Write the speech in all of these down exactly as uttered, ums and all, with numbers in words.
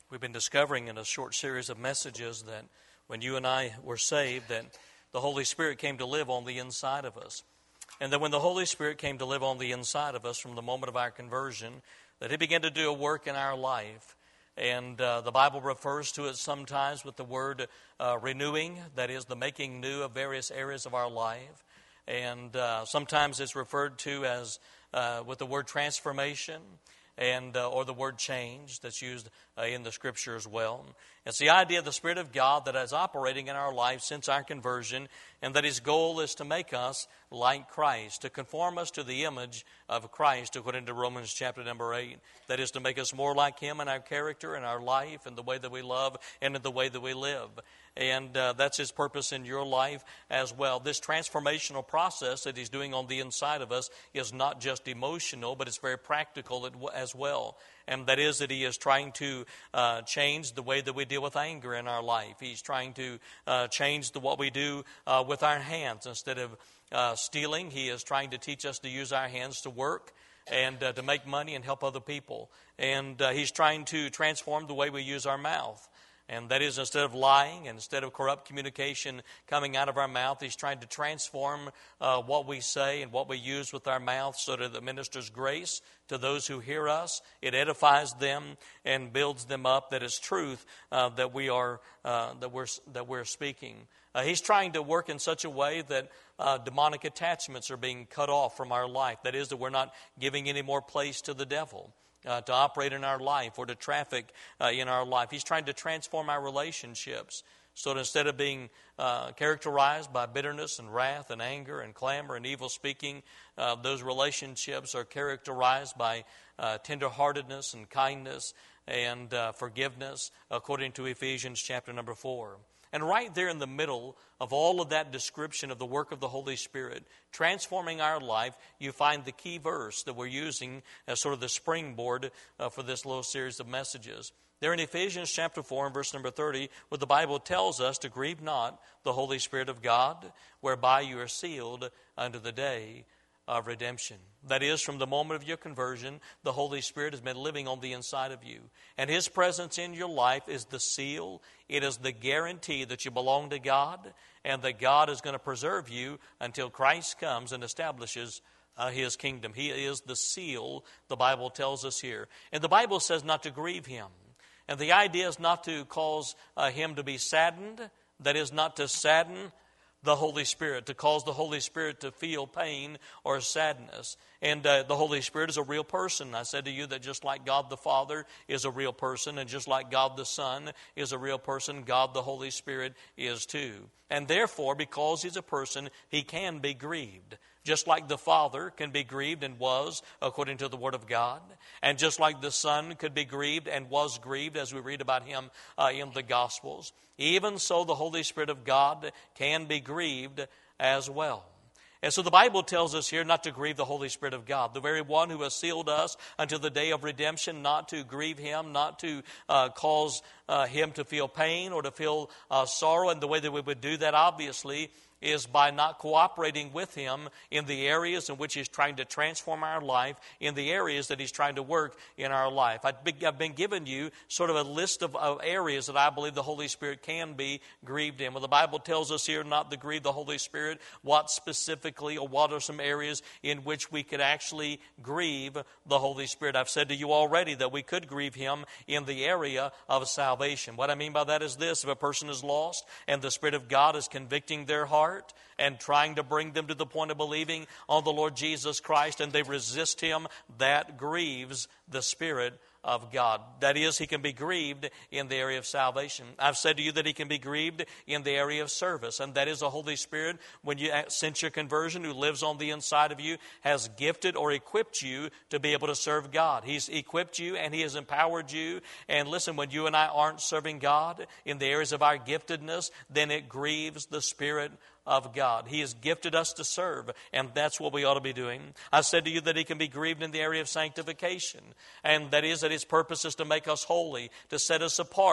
We've been discovering in a short series of messages that when you and I were saved, that the Holy Spirit came to live on the inside of us. And that when the Holy Spirit came to live on the inside of us from the moment of our conversion, that He began to do a work in our life. And uh, the Bible refers to it sometimes with the word uh, renewing, that is the making new of various areas of our life. And uh, sometimes it's referred to as uh, with the word transformation. And uh, or the word change that's used uh, in the Scripture as well. It's the idea of the Spirit of God that is operating in our life since our conversion, and that His goal is to make us like Christ, to conform us to the image of Christ, according to Romans chapter number eight. That is to make us more like Him in our character, in our life, in the way that we love, and in the way that we live. And uh, that's His purpose in your life as well. This transformational process that He's doing on the inside of us is not just emotional, but it's very practical as well. And that is that He is trying to uh, change the way that we deal with anger in our life. He's trying to uh, change the, what we do uh, with our hands. Instead of uh, stealing, He is trying to teach us to use our hands to work and uh, to make money and help other people. And uh, He's trying to transform the way we use our mouth. And that is, instead of lying, and instead of corrupt communication coming out of our mouth, He's trying to transform uh, what we say and what we use with our mouth so that it ministers grace to those who hear us. It edifies them and builds them up. That is truth uh, that we are uh, that we're that we're speaking. Uh, he's trying to work in such a way that uh, demonic attachments are being cut off from our life. That is, that we're not giving any more place to the devil Uh, to operate in our life or to traffic uh, in our life. He's trying to transform our relationships so that instead of being uh, characterized by bitterness and wrath and anger and clamor and evil speaking, uh, those relationships are characterized by uh, tenderheartedness and kindness and uh, forgiveness, according to Ephesians chapter number four. And right there in the middle of all of that description of the work of the Holy Spirit transforming our life, you find the key verse that we're using as sort of the springboard uh, for this little series of messages. There in Ephesians chapter four and verse number thirty, where the Bible tells us to grieve not the Holy Spirit of God, whereby you are sealed unto the day of redemption. That is, from the moment of your conversion, the Holy Spirit has been living on the inside of you. And His presence in your life is the seal. It is the guarantee that you belong to God and that God is going to preserve you until Christ comes and establishes uh, His kingdom. He is the seal, the Bible tells us here. And the Bible says not to grieve Him. And the idea is not to cause uh, Him to be saddened. That is, not to sadden the Holy Spirit, to cause the Holy Spirit to feel pain or sadness. And uh, the Holy Spirit is a real person. I said to you that just like God the Father is a real person, and just like God the Son is a real person, God the Holy Spirit is too. And therefore, because He's a person, He can be grieved. Just like the Father can be grieved and was, according to the Word of God. And just like the Son could be grieved and was grieved, as we read about Him uh, in the Gospels. Even so, the Holy Spirit of God can be grieved as well. And so the Bible tells us here not to grieve the Holy Spirit of God, the very one who has sealed us until the day of redemption, not to grieve Him, not to uh, cause uh, Him to feel pain or to feel uh, sorrow. And the way that we would do that, obviously, is by not cooperating with Him in the areas in which He's trying to transform our life, in the areas that He's trying to work in our life. I've been giving you sort of a list of, of areas that I believe the Holy Spirit can be grieved in. Well, the Bible tells us here not to grieve the Holy Spirit. What specifically, or what are some areas in which we could actually grieve the Holy Spirit? I've said to you already that we could grieve Him in the area of salvation. What I mean by that is this: if a person is lost and the Spirit of God is convicting their heart, and trying to bring them to the point of believing on the Lord Jesus Christ, and they resist Him, that grieves the Spirit of God. That is, He can be grieved in the area of salvation. I've said to you that He can be grieved in the area of service, and that is the Holy Spirit, when you, since your conversion, who lives on the inside of you, has gifted or equipped you to be able to serve God. He's equipped you and He has empowered you. And listen, when you and I aren't serving God in the areas of our giftedness, then it grieves the Spirit of God. He has gifted us to serve, and that's what we ought to be doing. I said to you that He can be grieved in the area of sanctification, and that is that His purpose is to make us holy, to set us apart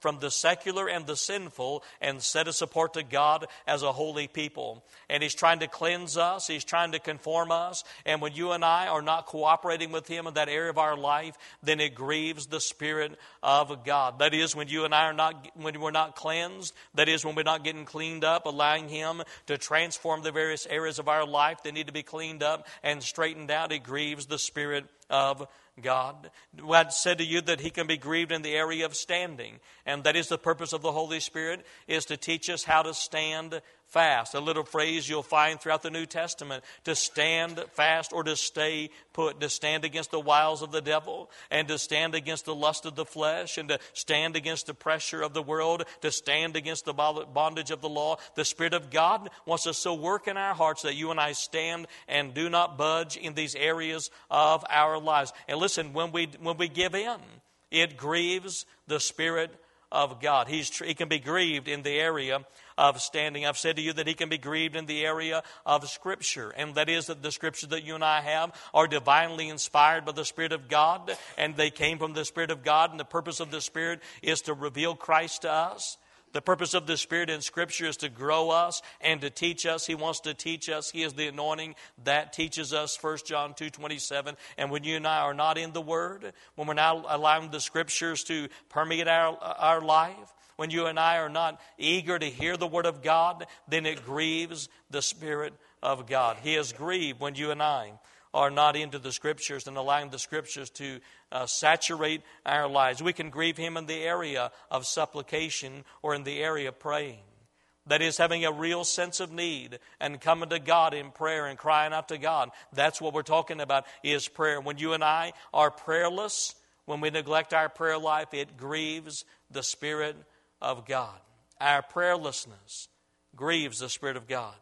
from the secular and the sinful and set us apart to God as a holy people. And He's trying to cleanse us. He's trying to conform us. And when you and I are not cooperating with Him in that area of our life, then it grieves the Spirit of God. That is, when you and I are not, when we're not cleansed, that is, when we're not getting cleaned up, allowing Him to transform the various areas of our life that need to be cleaned up and straightened out, it grieves the Spirit of God. I said to you that He can be grieved in the area of standing. And that is the purpose of the Holy Spirit, is to teach us how to stand fast. A little phrase you'll find throughout the New Testament, to stand fast or to stay put, to stand against the wiles of the devil, and to stand against the lust of the flesh, and to stand against the pressure of the world, to stand against the bondage of the law. The Spirit of God wants us to work in our hearts that you and I stand and do not budge in these areas of our lives. And listen, when we when we give in, it grieves the Spirit of God. He's, he can be grieved in the area of standing. I've said to you that He can be grieved in the area of Scripture. And that is that the Scriptures that you and I have are divinely inspired by the Spirit of God. And they came from the Spirit of God. And the purpose of the Spirit is to reveal Christ to us. The purpose of the Spirit in Scripture is to grow us and to teach us. He wants to teach us. He is the anointing that teaches us, First John two twenty-seven. And when you and I are not in the Word, when we're not allowing the Scriptures to permeate our, our life, when you and I are not eager to hear the Word of God, then it grieves the Spirit of God. He is grieved when you and I are not into the Scriptures and allowing the Scriptures to uh, saturate our lives. We can grieve Him in the area of supplication or in the area of praying. That is, having a real sense of need and coming to God in prayer and crying out to God. That's what we're talking about, is prayer. When you and I are prayerless, when we neglect our prayer life, it grieves the Spirit of God. Our prayerlessness grieves the Spirit of God.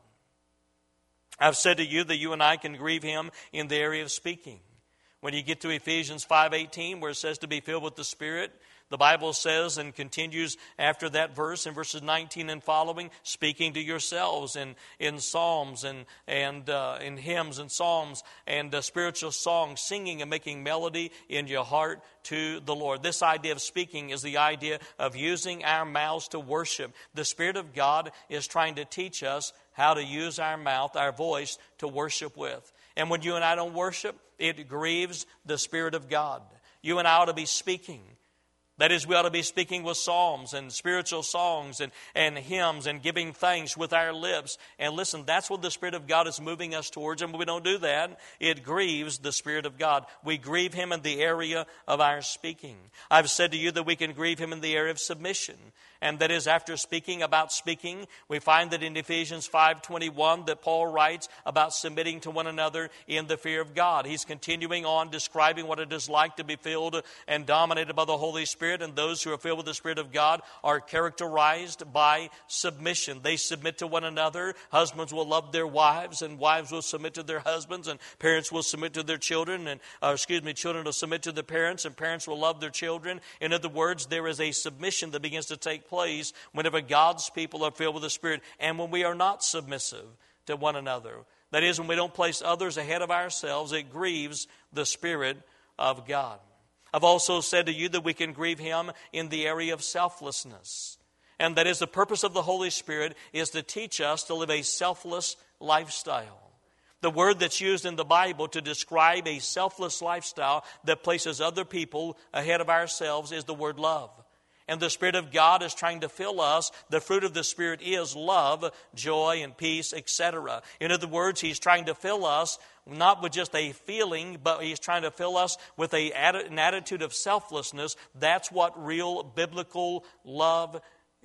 I've said to you that you and I can grieve Him in the area of speaking. When you get to Ephesians five eighteen, where it says to be filled with the Spirit, the Bible says, and continues after that verse in verses nineteen and following, speaking to yourselves in, in psalms and, and uh, in hymns and psalms and uh, spiritual songs, singing and making melody in your heart to the Lord. This idea of speaking is the idea of using our mouths to worship. The Spirit of God is trying to teach us how to use our mouth, our voice, to worship with. And when you and I don't worship, it grieves the Spirit of God. You and I ought to be speaking. That is, we ought to be speaking with psalms and spiritual songs and, and hymns and giving thanks with our lips. And listen, that's what the Spirit of God is moving us towards. And when we don't do that, it grieves the Spirit of God. We grieve Him in the area of our speaking. I've said to you that we can grieve Him in the area of submission. And that is, after speaking about speaking, we find that in Ephesians five twenty-one that Paul writes about submitting to one another in the fear of God. He's continuing on describing what it is like to be filled and dominated by the Holy Spirit. And those who are filled with the Spirit of God are characterized by submission. They submit to one another. Husbands will love their wives, and wives will submit to their husbands, and parents will submit to their children, and uh, excuse me, children will submit to their parents, and parents will love their children. In other words, there is a submission that begins to take place place whenever God's people are filled with the Spirit, and when we are not submissive to one another. That is, when we don't place others ahead of ourselves, it grieves the Spirit of God. I've also said to you that we can grieve Him in the area of selflessness. And that is, the purpose of the Holy Spirit is to teach us to live a selfless lifestyle. The word that's used in the Bible to describe a selfless lifestyle that places other people ahead of ourselves is the word love. And the Spirit of God is trying to fill us. The fruit of the Spirit is love, joy, and peace, et cetera. In other words, He's trying to fill us not with just a feeling, but He's trying to fill us with a, an attitude of selflessness. That's what real biblical love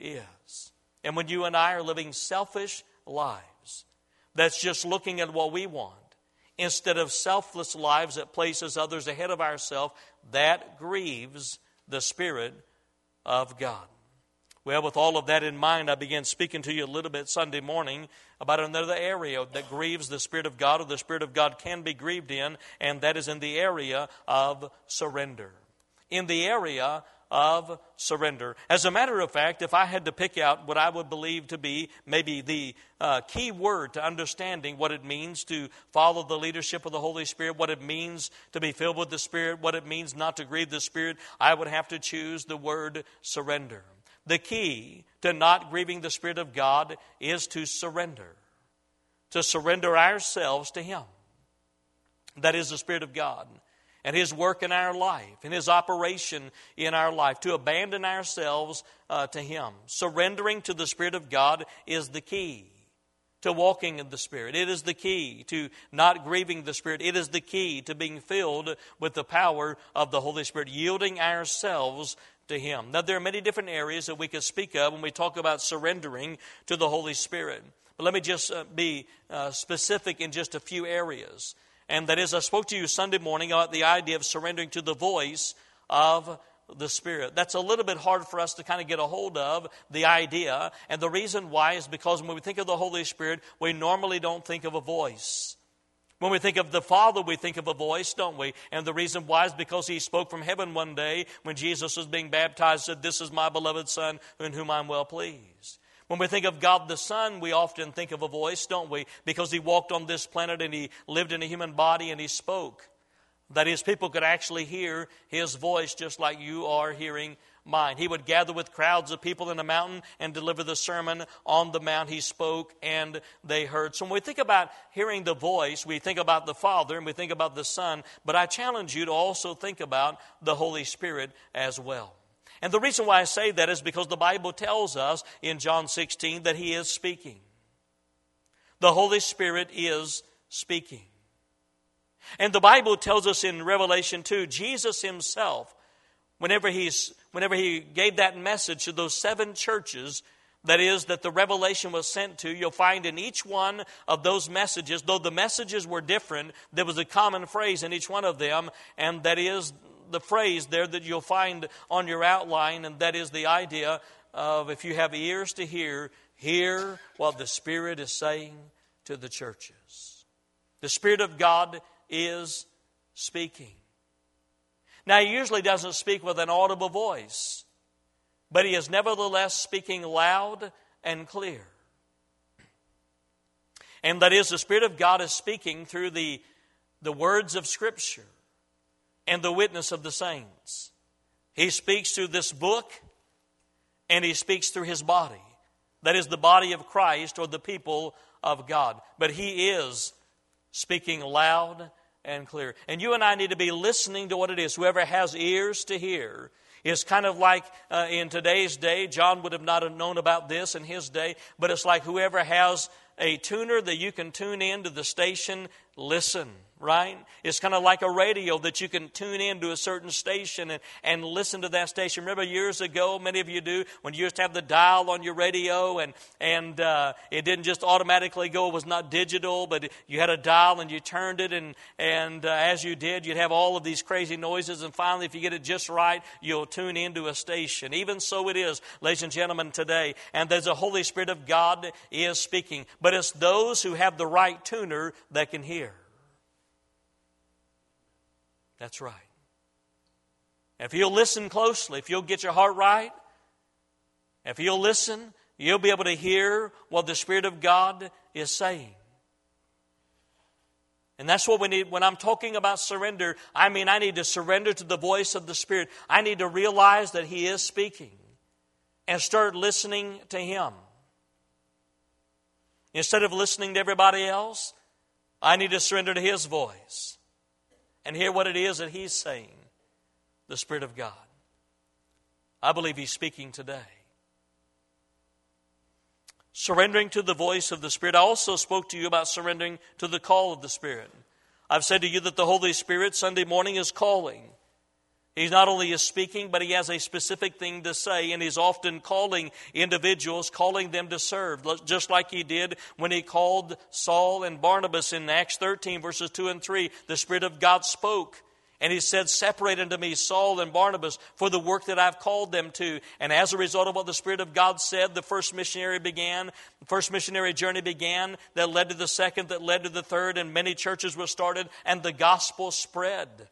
is. And when you and I are living selfish lives, that's just looking at what we want, instead of selfless lives that places others ahead of ourselves, that grieves the Spirit of God. Well, with all of that in mind, I began speaking to you a little bit Sunday morning about another area that grieves the Spirit of God, or the Spirit of God can be grieved in, and that is in the area of surrender. In the area of surrender. As a matter of fact, if I had to pick out what I would believe to be maybe the uh, key word to understanding what it means to follow the leadership of the Holy Spirit, what it means to be filled with the Spirit, what it means not to grieve the Spirit, I would have to choose the word surrender. the key to not grieving the Spirit of God is to surrender. To surrender ourselves to Him. That is the Spirit of God. And His work in our life, and His operation in our life. To abandon ourselves uh, to Him. Surrendering to the Spirit of God is the key to walking in the Spirit. It is the key to not grieving the Spirit. It is the key to being filled with the power of the Holy Spirit. Yielding ourselves to Him. Now, there are many different areas that we could speak of when we talk about surrendering to the Holy Spirit. But let me just uh, be uh, specific in just a few areas. And that is, I spoke to you Sunday morning about the idea of surrendering to the voice of the Spirit. That's a little bit hard for us to kind of get a hold of, the idea. And the reason why is because when we think of the Holy Spirit, we normally don't think of a voice. When we think of the Father, we think of a voice, don't we? And the reason why is because He spoke from heaven one day when Jesus was being baptized, said, "This is my beloved Son, in whom I'm well pleased." When we think of God the Son, we often think of a voice, don't we? Because He walked on this planet and He lived in a human body and He spoke. That is, people could actually hear His voice just like you are hearing mine. He would gather with crowds of people in a mountain and deliver the sermon on the mount. He spoke and they heard. So when we think about hearing the voice, we think about the Father and we think about the Son. But I challenge you to also think about the Holy Spirit as well. And the reason why I say that is because the Bible tells us in John sixteen that He is speaking. The Holy Spirit is speaking. And the Bible tells us in Revelation two, Jesus Himself, whenever He's whenever He gave that message to those seven churches, that is, that the revelation was sent to, you'll find in each one of those messages, though the messages were different, there was a common phrase in each one of them, and that is the phrase there that you'll find on your outline, and that is the idea of, if you have ears to hear, hear what the Spirit is saying to the churches. The Spirit of God is speaking. Now, He usually doesn't speak with an audible voice, but He is nevertheless speaking loud and clear. And that is, the Spirit of God is speaking through the, the words of Scripture and the witness of the saints. He speaks through this book, and He speaks through His body. That is the body of Christ, or the people of God. But He is speaking loud and clear. And you and I need to be listening to what it is. Whoever has ears to hear is kind of like uh, in today's day, John would have not have known about this in his day, but it's like whoever has a tuner that you can tune in to the station, listen, right? It's kind of like a radio that you can tune in to a certain station and, and listen to that station. Remember years ago, many of you do, when you used to have the dial on your radio and, and uh, it didn't just automatically go, it was not digital, but you had a dial and you turned it, and, and uh, as you did, you'd have all of these crazy noises, and finally, if you get it just right, you'll tune into a station. Even so it is, ladies and gentlemen, today. And there's a Holy Spirit of God is speaking. But it's those who have the right tuner that can hear. That's right. If you'll listen closely, if you'll get your heart right, if you'll listen, you'll be able to hear what the Spirit of God is saying. And that's what we need. When I'm talking about surrender, I mean I need to surrender to the voice of the Spirit. I need to realize that He is speaking and start listening to Him. Instead of listening to everybody else, I need to surrender to His voice and hear what it is that He's saying, the Spirit of God. I believe He's speaking today. Surrendering to the voice of the Spirit. I also spoke to you about surrendering to the call of the Spirit. I've said to you that the Holy Spirit Sunday morning is calling. He not only is speaking, but He has a specific thing to say, and He's often calling individuals, calling them to serve, just like He did when He called Saul and Barnabas in Acts thirteen, verses two and three. The Spirit of God spoke, and He said, "Separate unto me Saul and Barnabas for the work that I've called them to." And as a result of what the Spirit of God said, the first missionary began, the first missionary journey began, that led to the second, that led to the third, and many churches were started, and the gospel spread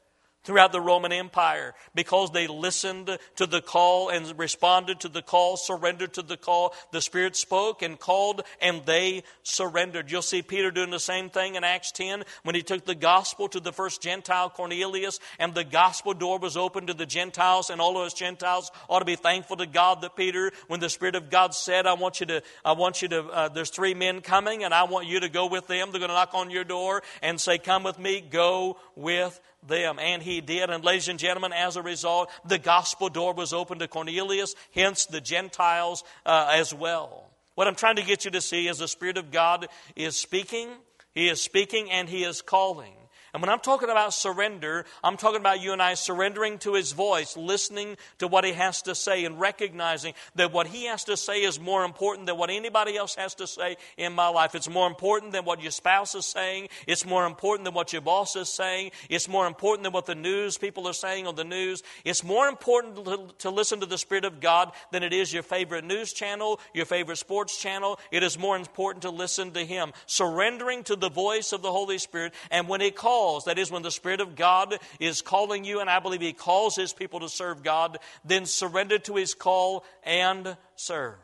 throughout the Roman Empire, because they listened to the call and responded to the call, surrendered to the call. The Spirit spoke and called, and they surrendered. You'll see Peter doing the same thing in Acts ten when he took the gospel to the first Gentile, Cornelius, and the gospel door was open to the Gentiles, and all of us Gentiles ought to be thankful to God that Peter, when the Spirit of God said, I want you to, I want you to, uh, there's three men coming, and I want you to go with them. They're going to knock on your door and say, come with me, go with them. And he did. And ladies and gentlemen, as a result, the gospel door was open to Cornelius, hence the Gentiles uh, as well. What I'm trying to get you to see is the Spirit of God is speaking. He is speaking and He is calling. And when I'm talking about surrender, I'm talking about you and I surrendering to His voice, listening to what He has to say, and recognizing that what He has to say is more important than what anybody else has to say in my life. It's more important than what your spouse is saying. It's more important than what your boss is saying. It's more important than what the news people are saying on the news. It's more important to, to listen to the Spirit of God than it is your favorite news channel, your favorite sports channel. It is more important to listen to Him. Surrendering to the voice of the Holy Spirit, and when He calls, that is, when the Spirit of God is calling you, and I believe He calls His people to serve God, then surrender to His call and serve.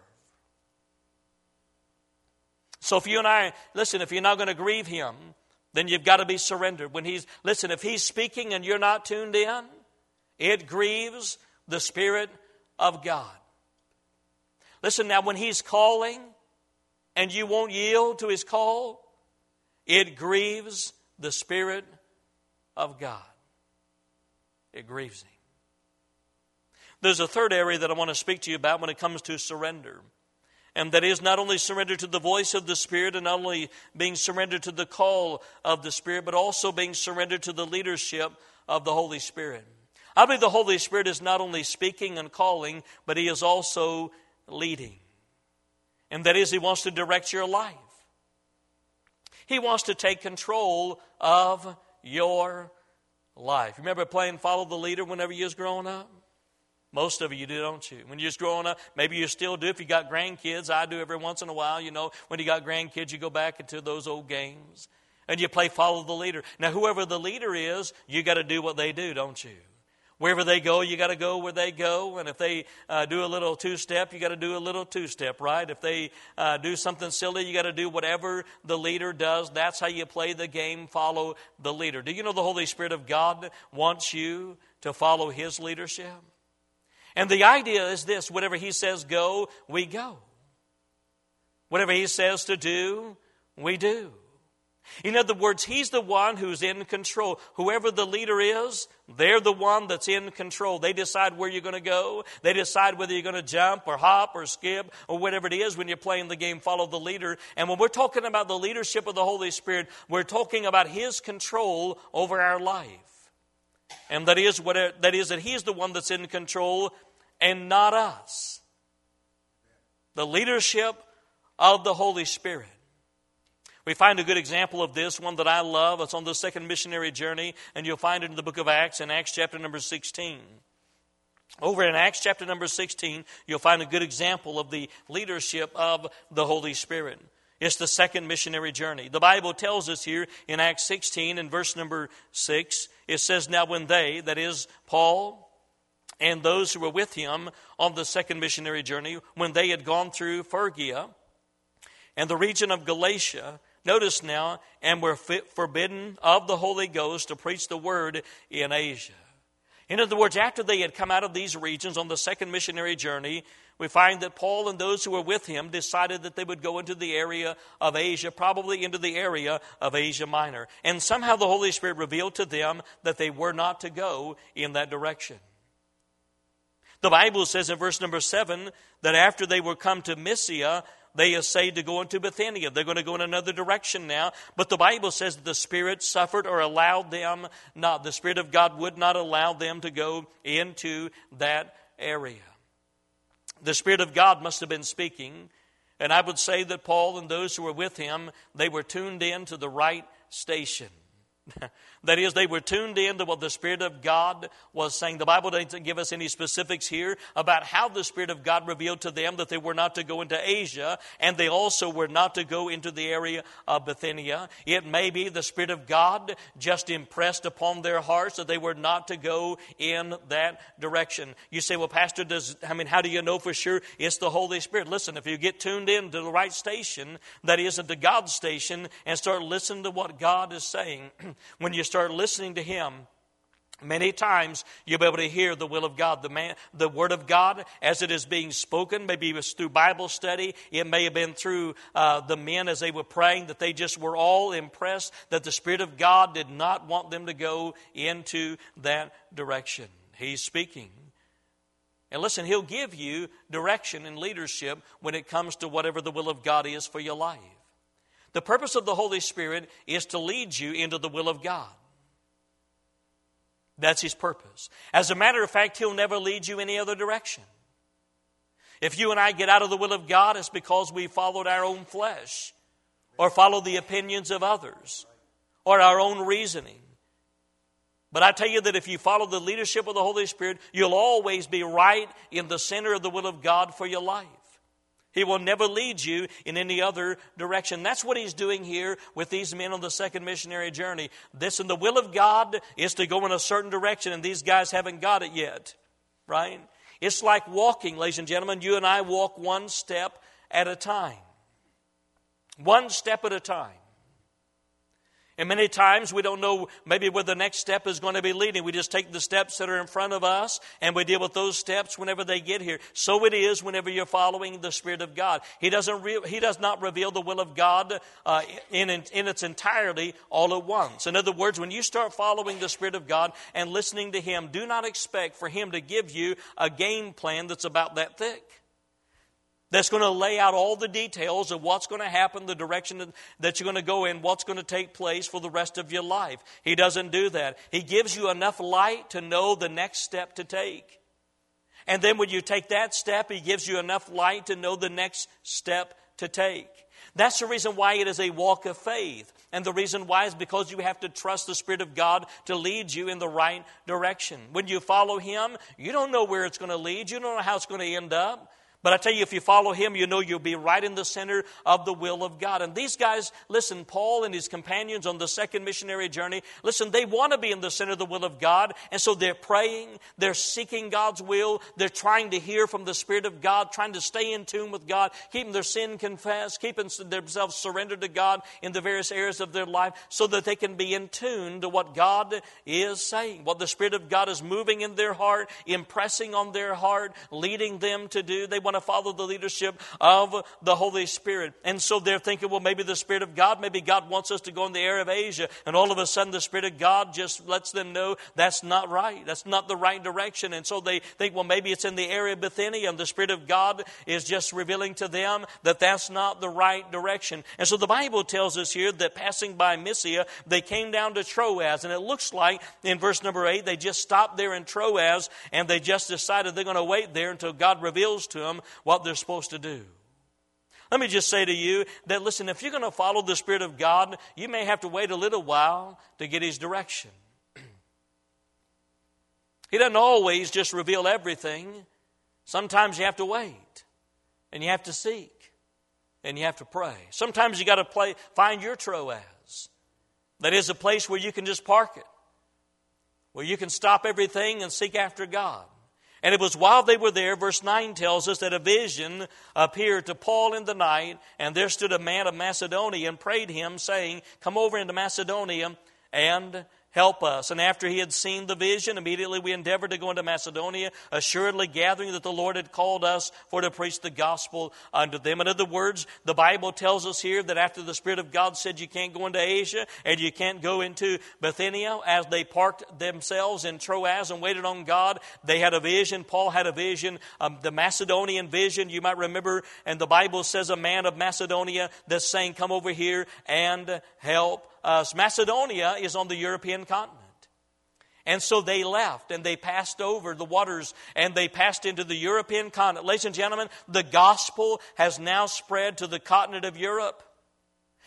So if you and I, listen, if you're not going to grieve Him, then you've got to be surrendered. When He's, listen, if He's speaking and you're not tuned in, it grieves the Spirit of God. Listen, now when He's calling and you won't yield to His call, it grieves the Spirit of God. It grieves Him. There's a third area that I want to speak to you about when it comes to surrender. And that is not only surrender to the voice of the Spirit, and not only being surrendered to the call of the Spirit, but also being surrendered to the leadership of the Holy Spirit. I believe the Holy Spirit is not only speaking and calling, but He is also leading. And that is, He wants to direct your life. He wants to take control of your life. Remember playing Follow the Leader whenever you was growing up? Most of you do, don't you? When you was growing up, maybe you still do. If you got grandkids, I do every once in a while. You know, when you got grandkids, you go back into those old games and you play Follow the Leader. Now, whoever the leader is, you got to do what they do, don't you? Wherever they go, you got to go where they go. And if they uh, do a little two-step, you got to do a little two-step, right? If they uh, do something silly, you got to do whatever the leader does. That's how you play the game, follow the leader. Do you know the Holy Spirit of God wants you to follow His leadership? And the idea is this: whatever He says go, we go. Whatever He says to do, we do. In other words, He's the one who's in control. Whoever the leader is, they're the one that's in control. They decide where you're going to go. They decide whether you're going to jump or hop or skip or whatever it is when you're playing the game, follow the leader. And when we're talking about the leadership of the Holy Spirit, we're talking about His control over our life. And that is, what it, that is that He's the one that's in control and not us. The leadership of the Holy Spirit. We find a good example of this, one that I love. It's on the second missionary journey, and you'll find it in the book of Acts, in Acts chapter number sixteen. Over in Acts chapter number sixteen, you'll find a good example of the leadership of the Holy Spirit. It's the second missionary journey. The Bible tells us here in Acts sixteen, in verse number six, it says, now when they, that is Paul, and those who were with him on the second missionary journey, when they had gone through Phrygia and the region of Galatia, notice now, and were forbidden of the Holy Ghost to preach the word in Asia. In other words, after they had come out of these regions on the second missionary journey, we find that Paul and those who were with him decided that they would go into the area of Asia, probably into the area of Asia Minor. And somehow the Holy Spirit revealed to them that they were not to go in that direction. The Bible says in verse number seven that after they were come to Mysia, they essayed to go into Bithynia. They're going to go in another direction now. But the Bible says that the Spirit suffered or allowed them not. The Spirit of God would not allow them to go into that area. The Spirit of God must have been speaking. And I would say that Paul and those who were with him, they were tuned in to the right station. That is, they were tuned in to what the Spirit of God was saying. The Bible doesn't give us any specifics here about how the Spirit of God revealed to them that they were not to go into Asia, and they also were not to go into the area of Bithynia. It may be the Spirit of God just impressed upon their hearts that they were not to go in that direction. You say, well, Pastor, does I mean, how do you know for sure? It's the Holy Spirit. Listen, if you get tuned in to the right station, that is, into God's station, and start listening to what God is saying, when you start listening to Him, many times you'll be able to hear the will of God, the man, the Word of God as it is being spoken. Maybe it was through Bible study. It may have been through uh, the men as they were praying, that they just were all impressed that the Spirit of God did not want them to go into that direction. He's speaking. And listen, He'll give you direction and leadership when it comes to whatever the will of God is for your life. The purpose of the Holy Spirit is to lead you into the will of God. That's His purpose. As a matter of fact, He'll never lead you any other direction. If you and I get out of the will of God, it's because we followed our own flesh, or followed the opinions of others, or our own reasoning. But I tell you that if you follow the leadership of the Holy Spirit, you'll always be right in the center of the will of God for your life. He will never lead you in any other direction. That's what He's doing here with these men on the second missionary journey. This and the will of God is to go in a certain direction, and these guys haven't got it yet, right? It's like walking, ladies and gentlemen. You and I walk one step at a time. One step at a time. And many times we don't know maybe where the next step is going to be leading. We just take the steps that are in front of us and we deal with those steps whenever they get here. So it is whenever you're following the Spirit of God. He doesn't. Re- he does not reveal the will of God uh, in, in, in its entirety all at once. In other words, when you start following the Spirit of God and listening to Him, do not expect for Him to give you a game plan that's about that thick. That's going to lay out all the details of what's going to happen, the direction that you're going to go in, what's going to take place for the rest of your life. He doesn't do that. He gives you enough light to know the next step to take. And then when you take that step, He gives you enough light to know the next step to take. That's the reason why it is a walk of faith. And the reason why is because you have to trust the Spirit of God to lead you in the right direction. When you follow Him, you don't know where it's going to lead. You don't know how it's going to end up. But I tell you, if you follow Him, you know you'll be right in the center of the will of God. And these guys, listen, Paul and his companions on the second missionary journey, listen, they want to be in the center of the will of God. And so they're praying, they're seeking God's will, they're trying to hear from the Spirit of God, trying to stay in tune with God, keeping their sin confessed, keeping themselves surrendered to God in the various areas of their life so that they can be in tune to what God is saying, what the Spirit of God is moving in their heart, impressing on their heart, leading them to do. They want to follow the leadership of the Holy Spirit. And so they're thinking, well, maybe the Spirit of God, maybe God wants us to go in the area of Asia. And all of a sudden the Spirit of God just lets them know that's not right. That's not the right direction. And so they think, well, maybe it's in the area of Bithynia, and the Spirit of God is just revealing to them that that's not the right direction. And so the Bible tells us here that passing by Mysia, they came down to Troas. And it looks like in verse number eight, they just stopped there in Troas and they just decided they're going to wait there until God reveals to them what they're supposed to do. Let me just say to you that, listen, if you're going to follow the Spirit of God, you may have to wait a little while to get His direction. He doesn't always just reveal everything. Sometimes you have to wait, and you have to seek, and you have to pray. Sometimes you got to play, find your Troas. That is a place where you can just park it, where you can stop everything and seek after God. And it was while they were there, verse nine tells us, that a vision appeared to Paul in the night, and there stood a man of Macedonia and prayed him, saying, come over into Macedonia and help us. And after he had seen the vision, immediately we endeavored to go into Macedonia, assuredly gathering that the Lord had called us for to preach the gospel unto them. In other words, the Bible tells us here that after the Spirit of God said you can't go into Asia and you can't go into Bithynia, as they parked themselves in Troas and waited on God, they had a vision. Paul had a vision, um, the Macedonian vision. You might remember, and the Bible says a man of Macedonia that's saying, come over here and help us. Macedonia is on the European continent. And so they left and they passed over the waters and they passed into the European continent. Ladies and gentlemen, the gospel has now spread to the continent of Europe.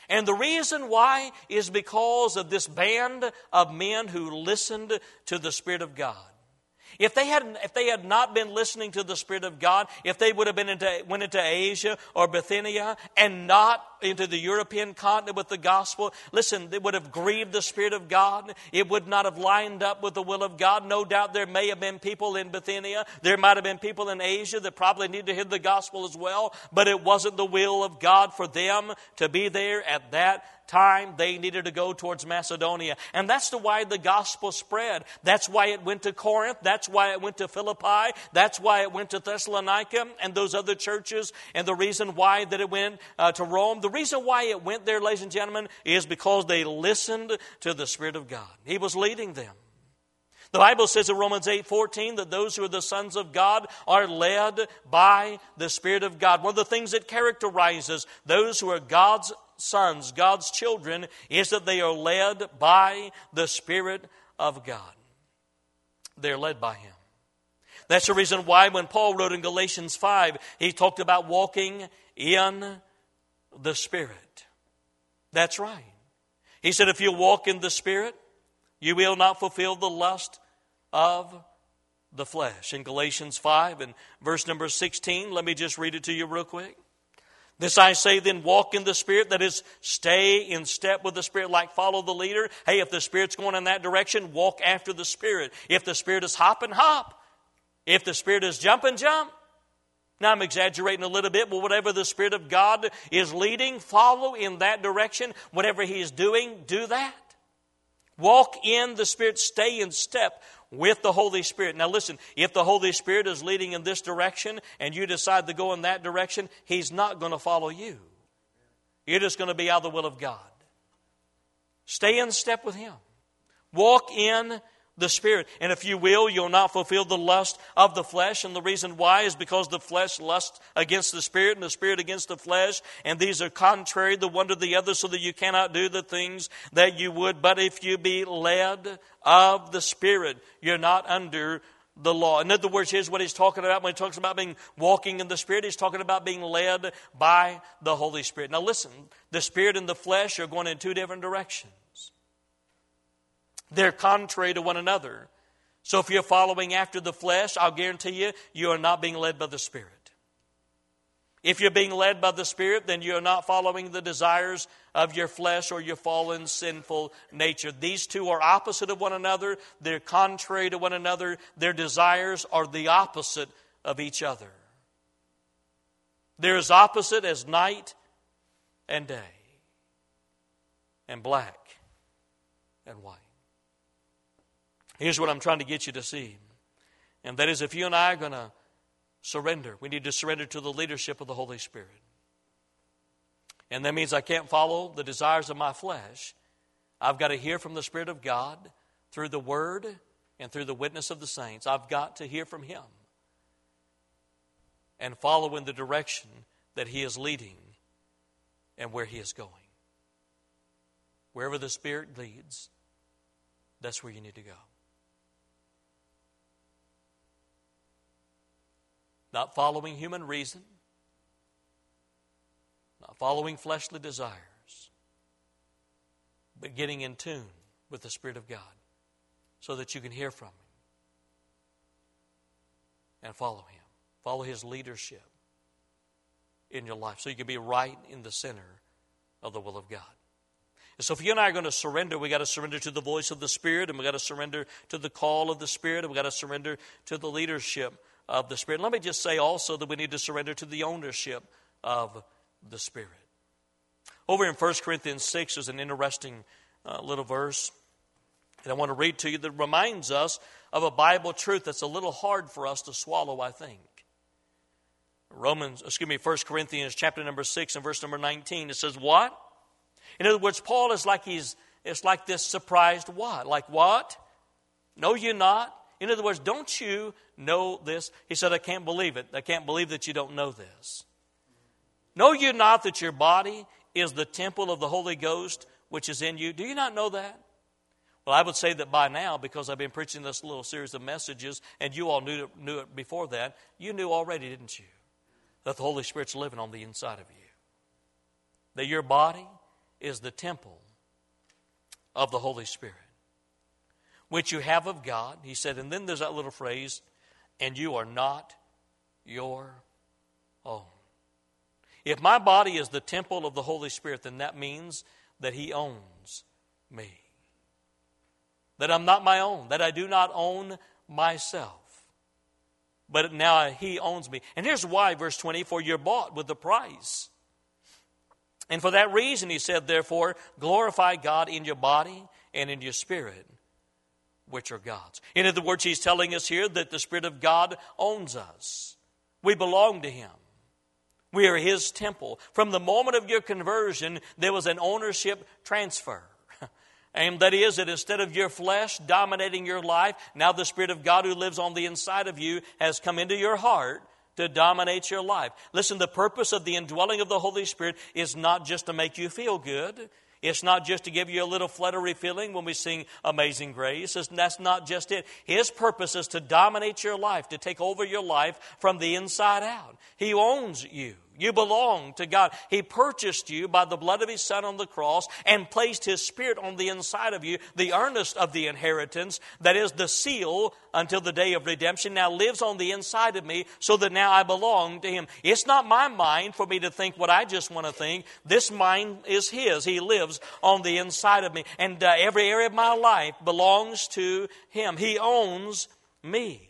And the reason why is because of this band of men who listened to the Spirit of God. If they had, if they had not been listening to the Spirit of God, if they would have been into, went into Asia or Bithynia and not into the European continent with the gospel, listen, it would have grieved the Spirit of God. It would not have lined up with the will of God. No doubt there may have been people in Bithynia. There might have been people in Asia that probably needed to hear the gospel as well. But it wasn't the will of God for them to be there at that time. They needed to go towards Macedonia. And that's the why the gospel spread. That's why it went to Corinth. That's why it went to Philippi. That's why it went to Thessalonica and those other churches. And the reason why that it went uh, to Rome, the reason why it went there, ladies and gentlemen, is because they listened to the Spirit of God. He was leading them. The Bible says in Romans eight fourteen that those who are the sons of God are led by the Spirit of God. One of the things that characterizes those who are God's sons, God's children, is that they are led by the Spirit of God. They're led by Him. That's the reason why when Paul wrote in Galatians five, he talked about walking in the Spirit. That's right. He said, if you walk in the Spirit, you will not fulfill the lust of the flesh. In Galatians five and verse number sixteen, let me just read it to you real quick. This I say then, walk in the Spirit, that is, stay in step with the Spirit, like follow the leader. Hey, if the Spirit's going in that direction, walk after the Spirit. If the Spirit is hopping, hop. If the Spirit is jumping, jump. Now I'm exaggerating a little bit, but whatever the Spirit of God is leading, follow in that direction. Whatever He is doing, do that. Walk in the Spirit, stay in step with the Holy Spirit. Now listen, if the Holy Spirit is leading in this direction and you decide to go in that direction, He's not going to follow you. You're just going to be out of the will of God. Stay in step with Him. Walk in the Spirit. And if you will, you'll not fulfill the lust of the flesh. And the reason why is because the flesh lusts against the Spirit and the Spirit against the flesh. And these are contrary the one to the other, so that you cannot do the things that you would. But if you be led of the Spirit, you're not under the law. In other words, here's what he's talking about when he talks about being walking in the Spirit. He's talking about being led by the Holy Spirit. Now listen, the Spirit and the flesh are going in two different directions. They're contrary to one another. So if you're following after the flesh, I'll guarantee you, you are not being led by the Spirit. If you're being led by the Spirit, then you're not following the desires of your flesh or your fallen sinful nature. These two are opposite of one another. They're contrary to one another. Their desires are the opposite of each other. They're as opposite as night and day, and black and white. Here's what I'm trying to get you to see. And that is, if you and I are going to surrender, we need to surrender to the leadership of the Holy Spirit. And that means I can't follow the desires of my flesh. I've got to hear from the Spirit of God through the Word and through the witness of the saints. I've got to hear from Him and follow in the direction that He is leading and where He is going. Wherever the Spirit leads, that's where you need to go. Not following human reason, not following fleshly desires, but getting in tune with the Spirit of God so that you can hear from Him and follow Him. Follow His leadership in your life so you can be right in the center of the will of God. And so if you and I are going to surrender, we've got to surrender to the voice of the Spirit, and we've got to surrender to the call of the Spirit, and we've got to surrender to the leadership of the Spirit. Let me just say also that we need to surrender to the ownership of the Spirit. Over in First Corinthians six is an interesting uh, little verse that I want to read to you that reminds us of a Bible truth that's a little hard for us to swallow, I think. Romans, excuse me, First Corinthians chapter number six and verse number nineteen. It says, what? In other words, Paul is like he's, it's like this surprised what? Like what? No, you're not. In other words, don't you know this? He said, I can't believe it. I can't believe that you don't know this. Know you not that your body is the temple of the Holy Ghost which is in you? Do you not know that? Well, I would say that by now, because I've been preaching this little series of messages, and you all knew it, knew it before that, you knew already, didn't you, that the Holy Spirit's living on the inside of you. That your body is the temple of the Holy Spirit, which you have of God. He said, and then there's that little phrase, and you are not your own. If my body is the temple of the Holy Spirit, then that means that He owns me. That I'm not my own, that I do not own myself. But now He owns me. And here's why, verse twenty, for you're bought with a price. And for that reason, He said, therefore, glorify God in your body and in your spirit, which are God's. In other words, He's telling us here that the Spirit of God owns us. We belong to Him. We are His temple. From the moment of your conversion, there was an ownership transfer. And that is that instead of your flesh dominating your life, now the Spirit of God who lives on the inside of you has come into your heart to dominate your life. Listen, the purpose of the indwelling of the Holy Spirit is not just to make you feel good. It's not just to give you a little fluttery feeling when we sing Amazing Grace. It's, that's not just it. His purpose is to dominate your life, to take over your life from the inside out. He owns you. You belong to God. He purchased you by the blood of His Son on the cross and placed His Spirit on the inside of you, the earnest of the inheritance, that is the seal until the day of redemption, now lives on the inside of me so that now I belong to Him. It's not my mind for me to think what I just want to think. This mind is His. He lives on the inside of me. And uh, every area of my life belongs to Him. He owns me.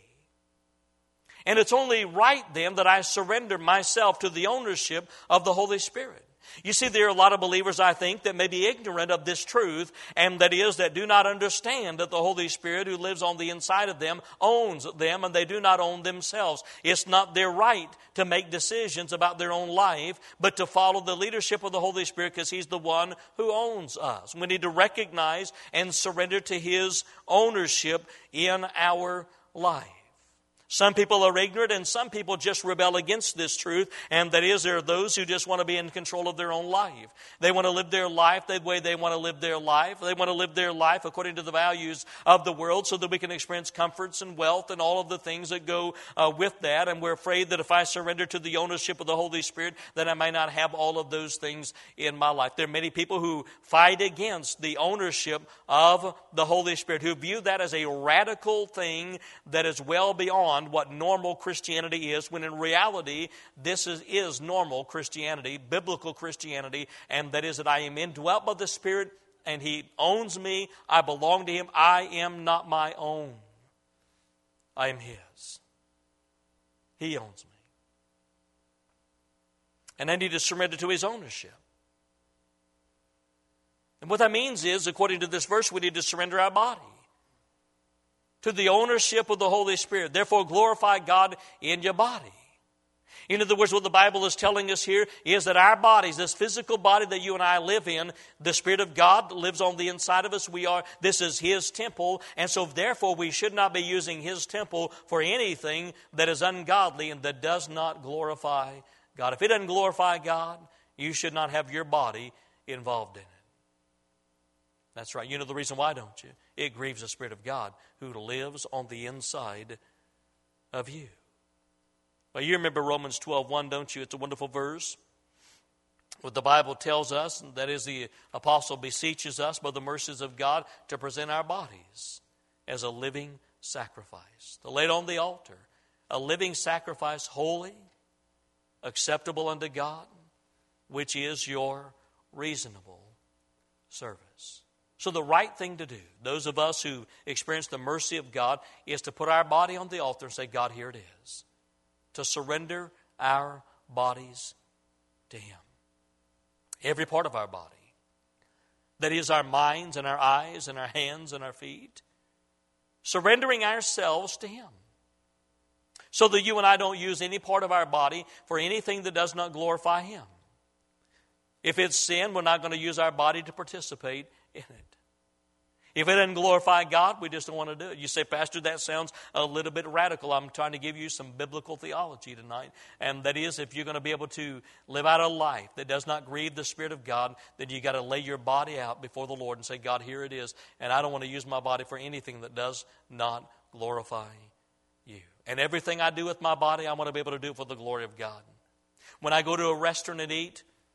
And it's only right then that I surrender myself to the ownership of the Holy Spirit. You see, there are a lot of believers, I think, that may be ignorant of this truth, and that is, that do not understand that the Holy Spirit who lives on the inside of them owns them, and they do not own themselves. It's not their right to make decisions about their own life, but to follow the leadership of the Holy Spirit, because He's the one who owns us. We need to recognize and surrender to His ownership in our life. Some people are ignorant and some people just rebel against this truth, and that is, there are those who just want to be in control of their own life. They want to live their life the way they want to live their life. They want to live their life according to the values of the world so that we can experience comforts and wealth and all of the things that go uh, with that. And we're afraid that if I surrender to the ownership of the Holy Spirit, then I may not have all of those things in my life. There are many people who fight against the ownership of the Holy Spirit, who view that as a radical thing that is well beyond what normal Christianity is, when in reality, this is, is normal Christianity, biblical Christianity, and that is that I am indwelt by the Spirit, and He owns me. I belong to Him. I am not my own. I am His. He owns me. And I need to surrender to His ownership. And what that means is, according to this verse, we need to surrender our body to the ownership of the Holy Spirit. Therefore, glorify God in your body. In other words, what the Bible is telling us here is that our bodies, this physical body that you and I live in, the Spirit of God lives on the inside of us. We are, this is His temple, and so therefore we should not be using His temple for anything that is ungodly and that does not glorify God. If it doesn't glorify God, you should not have your body involved in it. That's right. You know the reason why, don't you? It grieves the Spirit of God who lives on the inside of you. Well, you remember Romans twelve one, don't you? It's a wonderful verse. What the Bible tells us, that is, the apostle beseeches us by the mercies of God to present our bodies as a living sacrifice, to lay it on the altar, a living sacrifice, holy, acceptable unto God, which is your reasonable service. So the right thing to do, those of us who experience the mercy of God, is to put our body on the altar and say, God, here it is. To surrender our bodies to Him. Every part of our body. That is our minds and our eyes and our hands and our feet. Surrendering ourselves to Him. So that you and I don't use any part of our body for anything that does not glorify Him. If it's sin, we're not going to use our body to participate in it. If it doesn't glorify God, we just don't want to do it. You say, Pastor, that sounds a little bit radical. I'm trying to give you some biblical theology tonight. And that is, if you're going to be able to live out a life that does not grieve the Spirit of God, then you got to lay your body out before the Lord and say, God, here it is. And I don't want to use my body for anything that does not glorify you. And everything I do with my body, I want to be able to do it for the glory of God. When I go to a restaurant and eat,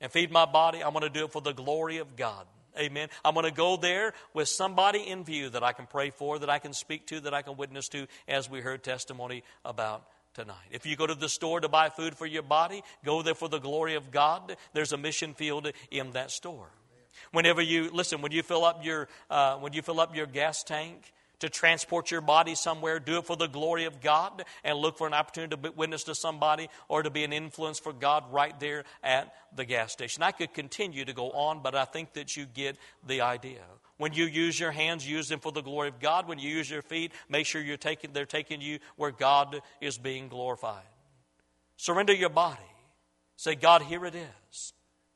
and feed my body, I'm going to do it for the glory of God. Amen. I'm going to go there with somebody in view that I can pray for, that I can speak to, that I can witness to, as we heard testimony about tonight. If you go to the store to buy food for your body, go there for the glory of God. There's a mission field in that store. Whenever you, listen, when you fill up your, uh, when you fill up your gas tank to transport your body somewhere, do it for the glory of God and look for an opportunity to witness to somebody or to be an influence for God right there at the gas station. I could continue to go on, but I think that you get the idea. When you use your hands, use them for the glory of God. When you use your feet, make sure you're taking, they're taking you where God is being glorified. Surrender your body. Say, God, here it is.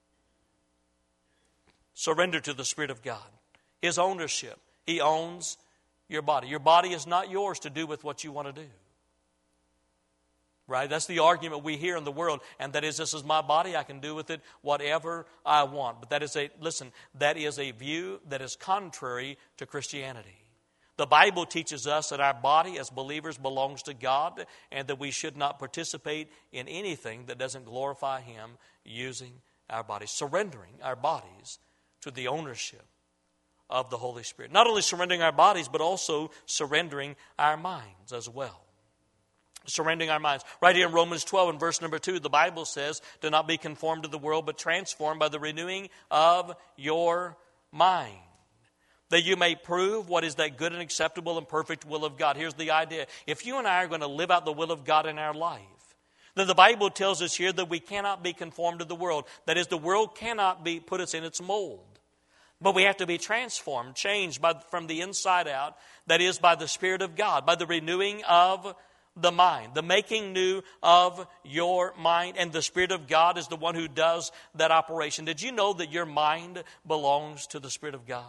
Surrender to the Spirit of God. His ownership. He owns your body. Your body is not yours to do with what you want to do. Right? That's the argument we hear in the world, and that is, this is my body, I can do with it whatever I want. But that is a, listen, that is a view that is contrary to Christianity. The Bible teaches us that our body as believers belongs to God, and that we should not participate in anything that doesn't glorify Him using our bodies, surrendering our bodies to the ownership of the Holy Spirit. Not only surrendering our bodies, but also surrendering our minds as well. Surrendering our minds. Right here in Romans twelve and verse number two, the Bible says, do not be conformed to the world, but transformed by the renewing of your mind, that you may prove what is that good and acceptable and perfect will of God. Here's the idea. If you and I are going to live out the will of God in our life, then the Bible tells us here that we cannot be conformed to the world. That is, the world cannot be put us in its mold. But we have to be transformed, changed by, from the inside out. That is, by the Spirit of God, by the renewing of the mind, the making new of your mind. And the Spirit of God is the one who does that operation. Did you know that your mind belongs to the Spirit of God?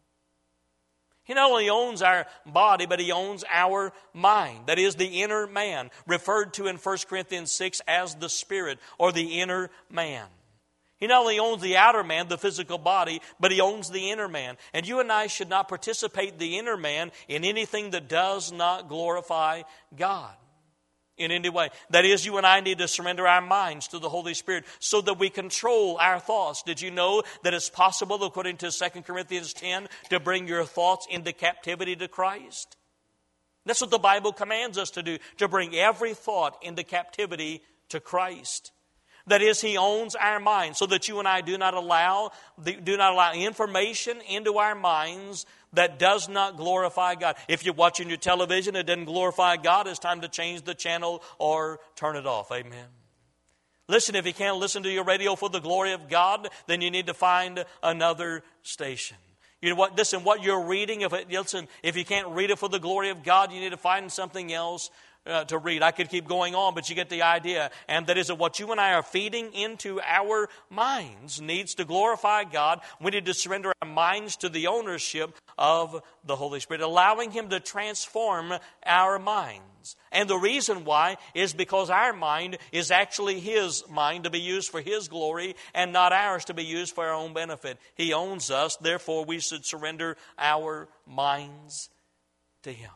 He not only owns our body, but He owns our mind. That is the inner man, referred to in First Corinthians six as the spirit or the inner man. He not only owns the outer man, the physical body, but He owns the inner man. And you and I should not participate the inner man in anything that does not glorify God in any way. That is, you and I need to surrender our minds to the Holy Spirit so that we control our thoughts. Did you know that it's possible, according to Second Corinthians ten, to bring your thoughts into captivity to Christ? That's what the Bible commands us to do, to bring every thought into captivity to Christ. That is, He owns our minds, so that you and I do not allow do not allow information into our minds that does not glorify God. If you're watching your television, it doesn't glorify God, it's time to change the channel or turn it off. Amen. Listen, if you can't listen to your radio for the glory of God, then you need to find another station. You know what? Listen, what you're reading, if it, listen, if you can't read it for the glory of God, you need to find something else Uh, to read. I could keep going on, but you get the idea. And that is that what you and I are feeding into our minds needs to glorify God. We need to surrender our minds to the ownership of the Holy Spirit, allowing Him to transform our minds. And the reason why is because our mind is actually His mind to be used for His glory and not ours to be used for our own benefit. He owns us, therefore we should surrender our minds to Him.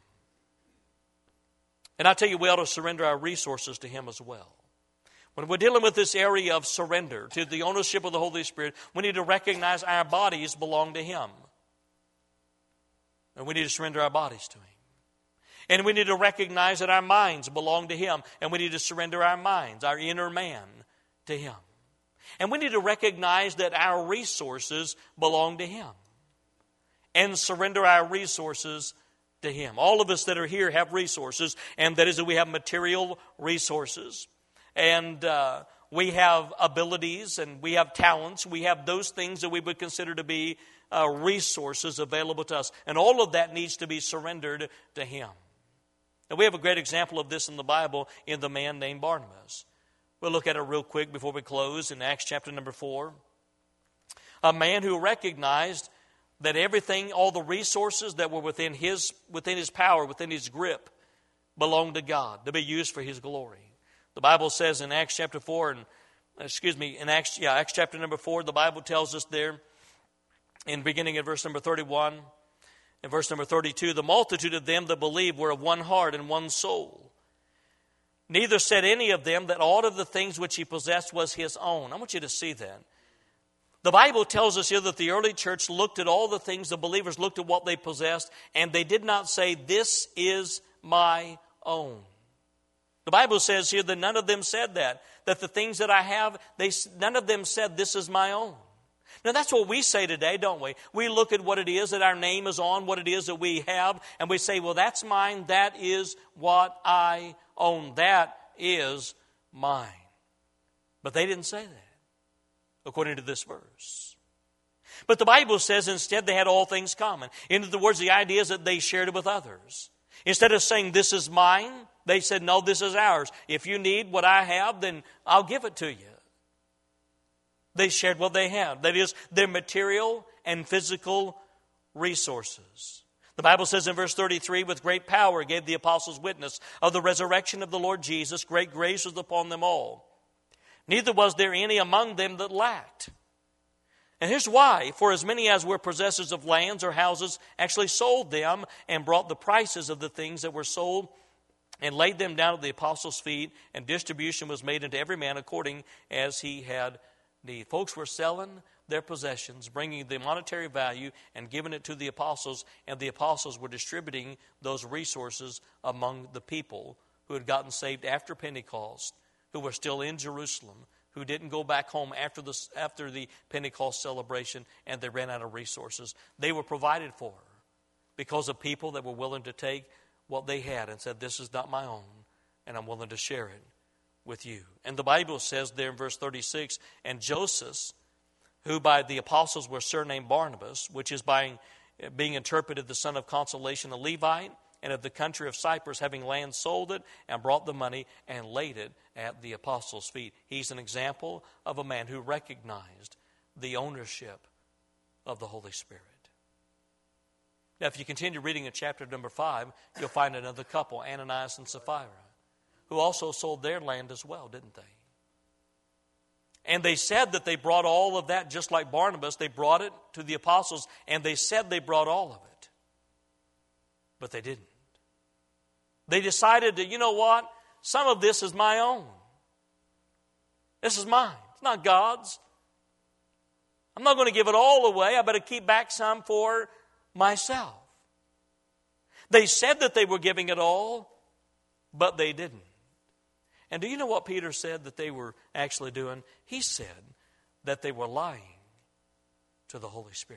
And I tell you, we ought to surrender our resources to Him as well. When we're dealing with this area of surrender to the ownership of the Holy Spirit, we need to recognize our bodies belong to Him. And we need to surrender our bodies to Him. And we need to recognize that our minds belong to Him. And we need to surrender our minds, our inner man, to Him. And we need to recognize that our resources belong to Him. And surrender our resources to Him. All of us that are here have resources, and that is that we have material resources, and uh, we have abilities, and we have talents. We have those things that we would consider to be uh, resources available to us, and all of that needs to be surrendered to Him. And we have a great example of this in the Bible in the man named Barnabas. We'll look at it real quick before we close in Acts chapter number four. A man who recognized that everything, all the resources that were within his within his power, within his grip, belonged to God, to be used for His glory. The Bible says in Acts chapter four, and excuse me, in Acts, yeah, Acts chapter number four, the Bible tells us there, in beginning at verse number thirty-one, and verse number thirty-two, the multitude of them that believed were of one heart and one soul. Neither said any of them that all of the things which he possessed was his own. I want you to see that. The Bible tells us here that the early church looked at all the things, the believers looked at what they possessed, and they did not say, "This is my own." The Bible says here that none of them said that, that the things that I have, they none of them said, "This is my own." Now that's what we say today, don't we? We look at what it is that our name is on, what it is that we have, and we say, "Well, that's mine, that is what I own, that is mine." But they didn't say that, according to this verse. But the Bible says instead they had all things common. In other words, the idea is that they shared it with others. Instead of saying, "This is mine," they said, "No, this is ours. If you need what I have, then I'll give it to you." They shared what they had. That is, their material and physical resources. The Bible says in verse thirty-three, "With great power gave the apostles witness of the resurrection of the Lord Jesus. Great grace was upon them all. Neither was there any among them that lacked." And here's why. "For as many as were possessors of lands or houses actually sold them and brought the prices of the things that were sold and laid them down at the apostles' feet, and distribution was made unto every man according as he had need." Folks were selling their possessions, bringing the monetary value and giving it to the apostles, and the apostles were distributing those resources among the people who had gotten saved after Pentecost, who were still in Jerusalem, who didn't go back home after the, after the Pentecost celebration and they ran out of resources. They were provided for because of people that were willing to take what they had and said, "This is not my own, and I'm willing to share it with you." And the Bible says there in verse thirty-six, "And Joseph, who by the apostles were surnamed Barnabas, which is by being interpreted the son of consolation, a Levite, and of the country of Cyprus, having land, sold it, and brought the money, and laid it at the apostles' feet." He's an example of a man who recognized the ownership of the Holy Spirit. Now, if you continue reading in chapter number five, you'll find another couple, Ananias and Sapphira, who also sold their land as well, didn't they? And they said that they brought all of that, just like Barnabas. They brought it to the apostles, and they said they brought all of it. But they didn't. They decided that, you know what? Some of this is my own. This is mine. It's not God's. I'm not going to give it all away. I better keep back some for myself. They said that they were giving it all, but they didn't. And do you know what Peter said that they were actually doing? He said that they were lying to the Holy Spirit.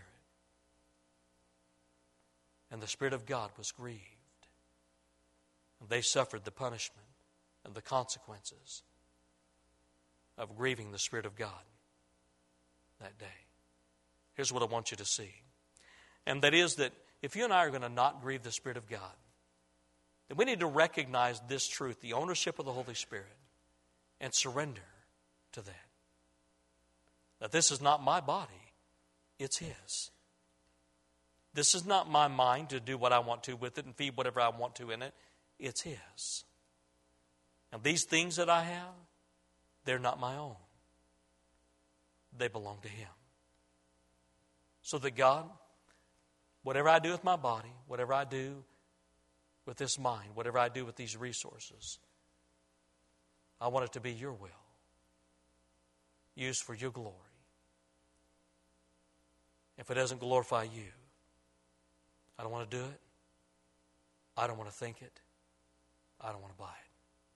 And the Spirit of God was grieved. And they suffered the punishment and the consequences of grieving the Spirit of God that day. Here's what I want you to see. And that is that if you and I are going to not grieve the Spirit of God, then we need to recognize this truth, the ownership of the Holy Spirit, and surrender to that. That this is not my body, it's His. This is not my mind to do what I want to with it and feed whatever I want to in it. It's His. And these things that I have, they're not my own. They belong to Him. So that God, whatever I do with my body, whatever I do with this mind, whatever I do with these resources, I want it to be your will, used for your glory. If it doesn't glorify you, I don't want to do it. I don't want to think it. I don't want to buy it.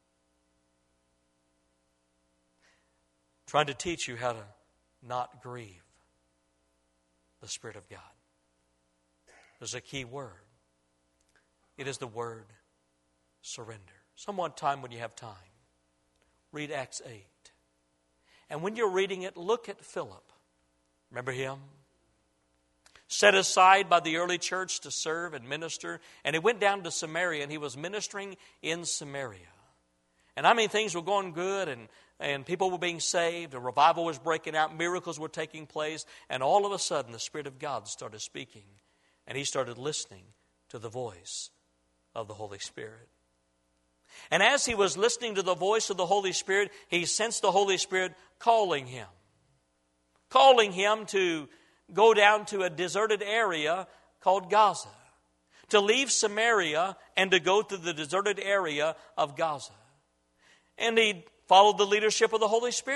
I'm trying to teach you how to not grieve the Spirit of God. There's a key word. It is the word surrender. Some one time when you have time, read Acts eight. And when you're reading it, look at Philip. Remember him? Set aside by the early church to serve and minister. And he went down to Samaria and he was ministering in Samaria. And I mean, things were going good and, and people were being saved. A revival was breaking out. Miracles were taking place. And all of a sudden, the Spirit of God started speaking. And he started listening to the voice of the Holy Spirit. And as he was listening to the voice of the Holy Spirit, he sensed the Holy Spirit calling him. Calling him to go down to a deserted area called Gaza. To leave Samaria and to go to the deserted area of Gaza. And he followed the leadership of the Holy Spirit.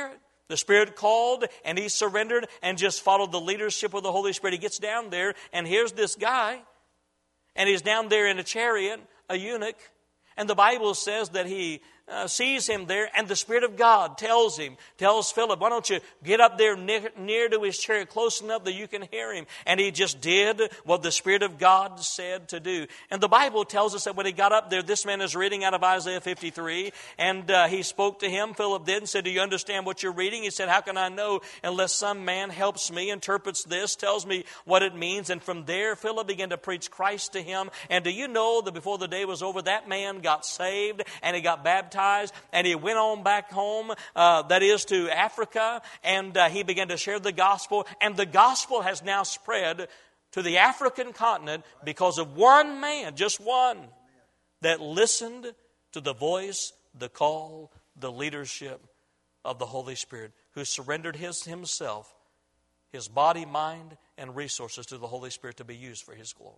The Spirit called, and he surrendered and just followed the leadership of the Holy Spirit. He gets down there, and here's this guy, and he's down there in a chariot, a eunuch, and the Bible says that he uh, sees him there, and the Spirit of God tells him, tells Philip, why don't you get up there near, near to his chariot, close enough that you can hear him. And he just did what the Spirit of God said to do. And the Bible tells us that when he got up there, this man is reading out of Isaiah fifty-three, and uh, he spoke to him, Philip did, and said, do you understand what you're reading? He said, how can I know unless some man helps me, interprets this, tells me what it means? And from there, Philip began to preach Christ to him. And do you know that before the day was over, that man got saved, and he got baptized, and he went on back home, uh, that is to Africa, and uh, he began to share the gospel, and the gospel has now spread to the African continent because of one man, just one, that listened to the voice, the call, the leadership of the Holy Spirit, who surrendered his himself, his body, mind, and resources to the Holy Spirit to be used for his glory.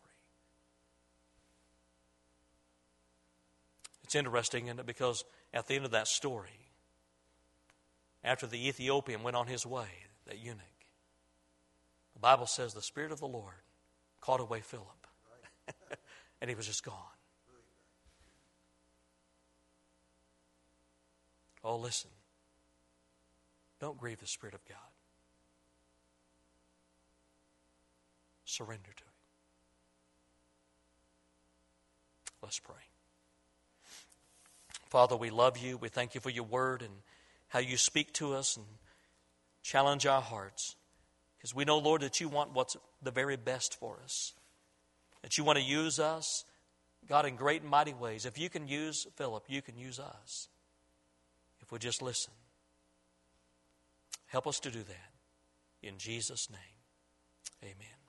It's interesting, isn't it? Because at the end of that story, after the Ethiopian went on his way, that eunuch, the Bible says the Spirit of the Lord caught away Philip. And he was just gone. Oh, listen. Don't grieve the Spirit of God. Surrender to Him. Let's pray. Father, we love you. We thank you for your word and how you speak to us and challenge our hearts. Because we know, Lord, that you want what's the very best for us. That you want to use us, God, in great and mighty ways. If you can use Philip, you can use us. If we just listen. Help us to do that. In Jesus' name, amen.